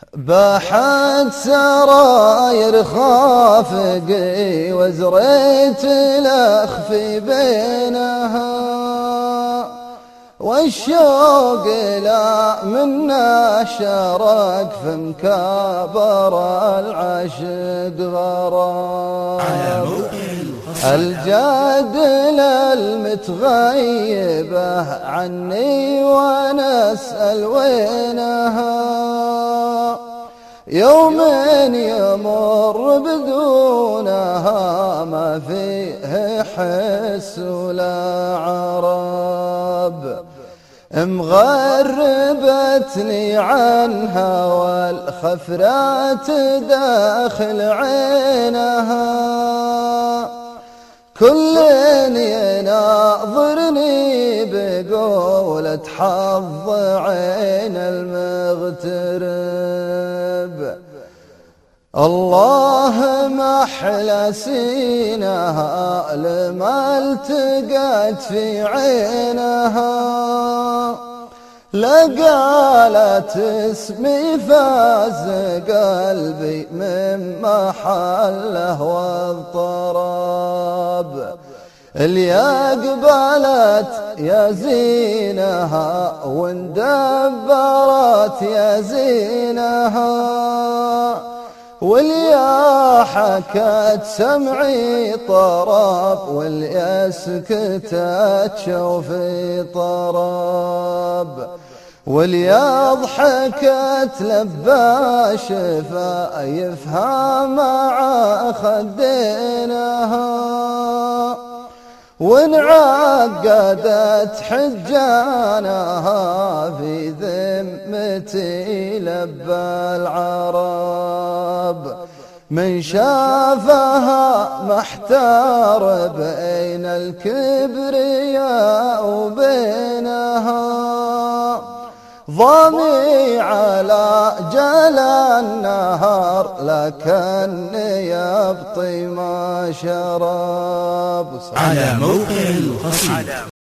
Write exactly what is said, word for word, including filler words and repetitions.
باحت سراير خافقي وزريت الأخفي بينها، والشوق لا منا شارك في مكابر العشق غرام. الجادل المتغيبة عني وانا اسأل وينها، يوم يمر بدونها ما فيه حس ولا عرب. مغربتني عنها والخفرات داخل عينها، كل يناظرني بقولة حظ عين المغترب. الله ما أحلى سينها لما التقت في عينها، لقالت اسمي فاز قلبي من محله واضطرب. اللي أقبلت يا زينها واندبرت يا زينها، واللي حكت سمعي طرب واللي سكتت شوفي طرب، واللي ضحكت لبى شفايفها مع خدينها، وانعقدت حجانها في ذمتي لبى العرب. من شافها محتار بين الكبرياء وبينها، ضامي على جلا النهار لكن يبطي ما شرب. على موقع القصيد.